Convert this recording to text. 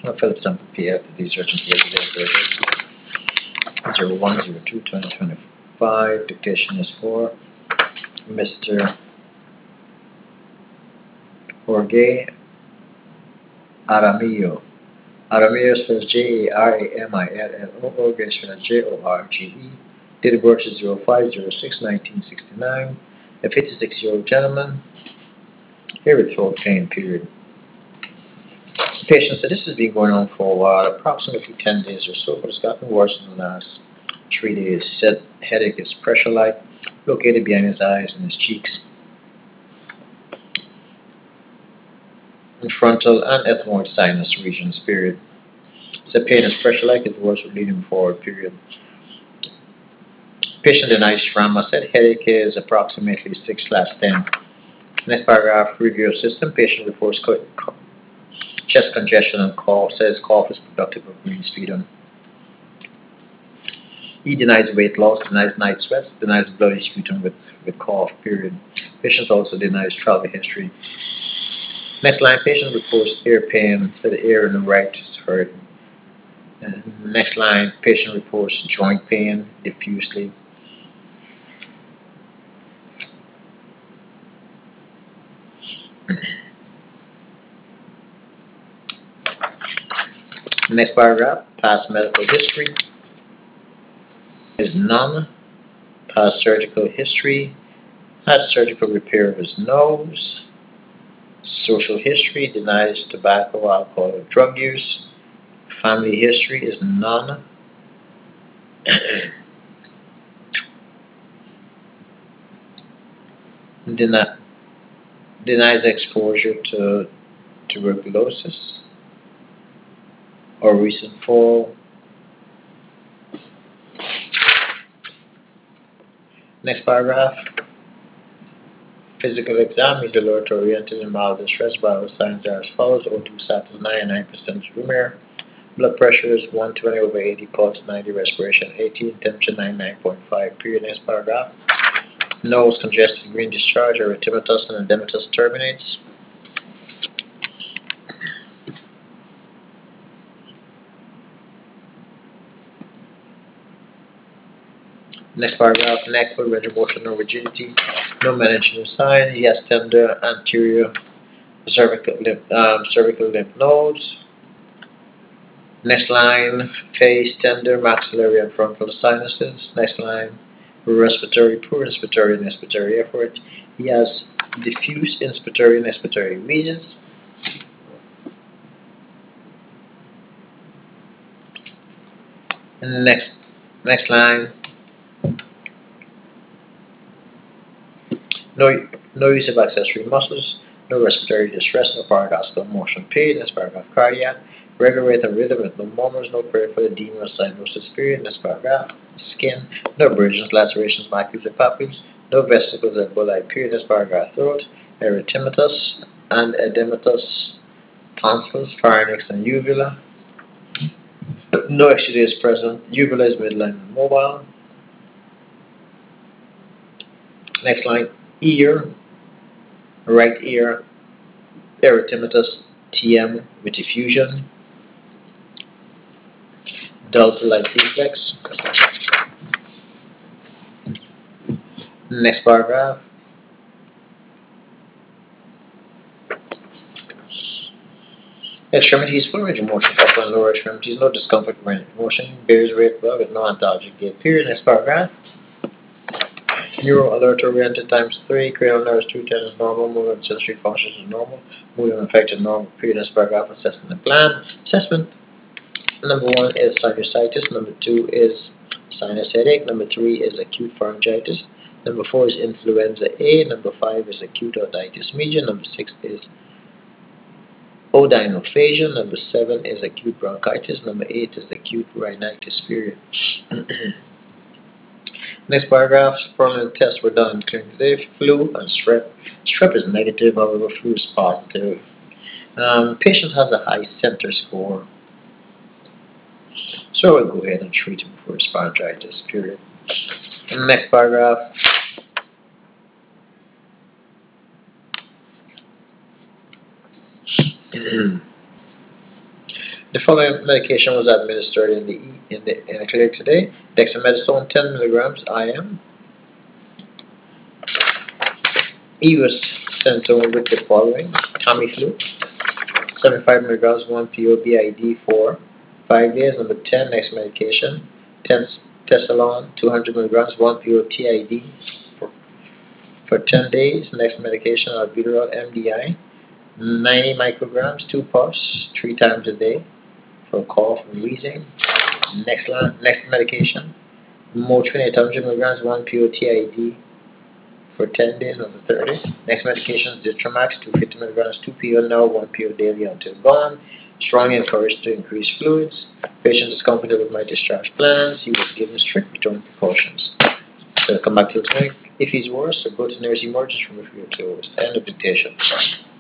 I'll fill it and prepare these urgent cases. 0102-2025. Dictation is for Mr. Jorge Aramillo. Aramillo spells Jaramillo. Jorge spells Jorge. Date of birth is 05/06/1969. A 56-year-old gentleman. Here with throat pain, period. The patient said this has been going on for a while, approximately 10 days or so, but it's gotten worse in the last 3 days. He said headache is pressure-like, located behind his eyes and his cheeks, in frontal and ethmoid sinus regions, period. He said pain is pressure-like, his words would lead him forward, period. Patient denies trauma, said headache is approximately 6/10. Next paragraph, review of system. Patient reports chest congestion and cough, says cough is productive of green sputum. He denies weight loss, denies night sweats, denies bloody sputum with cough, period. Patient also denies travel history. Next line, patient reports ear pain, said the ear in the right is hurt. Next line, patient reports joint pain diffusely. Next paragraph, past medical history is none. Past surgical history, had surgical repair of his nose. Social history, denies tobacco, alcohol, or drug use. Family history is none. Denies exposure to tuberculosis or recent fall. Next paragraph. Physical exam, he's alert, oriented, and mild distress. Vital signs are as follows: O2 status 99% room air. Blood pressure is 120/80, pulse 90, respiration 18, temperature 99.5. Period. Next paragraph. Nose congested, green discharge, erythematous and edematous terminates. Next paragraph, neck with range of motion, no rigidity, no management sign. He has tender anterior cervical lymph nodes. Next line, face tender, maxillary and frontal sinuses. Next line, respiratory, poor inspiratory and expiratory effort. He has diffuse inspiratory and expiratory regions. And next line, no use of accessory muscles, no respiratory distress, no paradoxical motion pain. Next paragraph, cardiac, regular rate and rhythm with no murmurs, no peripheral edema or cyanosis. Period. Next paragraph, skin, no abrasions, lacerations, macules or papules, no vesicles or bullae. Period. Next paragraph, throat, erythematous and edematous tonsils, pharynx and uvula. No exudates present. Uvula is midline and mobile. Next line, ear, right ear, erythematous TM with effusion, delta-like reflex. Next paragraph. Extremities, full range of motion, upper and lower extremities, no discomfort, range of motion, bears rate well with no ontologic gait. Period. Next paragraph. Neuro alert oriented times 3, cranial nerves 210 is normal, movement sensory functions is normal, movement affected normal. Period. Next paragraph, assessment and plan. Assessment. Number 1 is sinusitis, number 2 is sinus headache, number 3 is acute pharyngitis, number 4 is influenza A, number 5 is acute otitis media, number 6 is odynophagia, number 7 is acute bronchitis, number 8 is acute rhinitis. Period. Next paragraph, permanent tests were done in clinic today, flu and strep. Strep is negative, however flu is positive. Patient has a high center score, so we'll go ahead and treat him for his pharyngitis. Period. Next paragraph. The following medication was administered in the clinic today: dexamethasone 10 milligrams IM. He was sent home with the following: Tamiflu 75 milligrams 1 PO BID for 5 days. Number 10, next medication: Tesalon 200 milligrams 1 PO TID for 10 days. Next medication: albuterol MDI 90 micrograms 2 puffs 3 times a day for cough and wheezing. Next medication: Motrin 800 milligrams 1 PO TID for 10 days. Number 30. Next medication: Zithromax 250 milligrams 2 PO now 1 PO daily until gone. Strongly encouraged to increase fluids. Patient is comfortable with my discharge plans. He was given strict return precautions. So come back to the clinic if he's worse, so go to nearest emergency room if you're closed. End of dictation.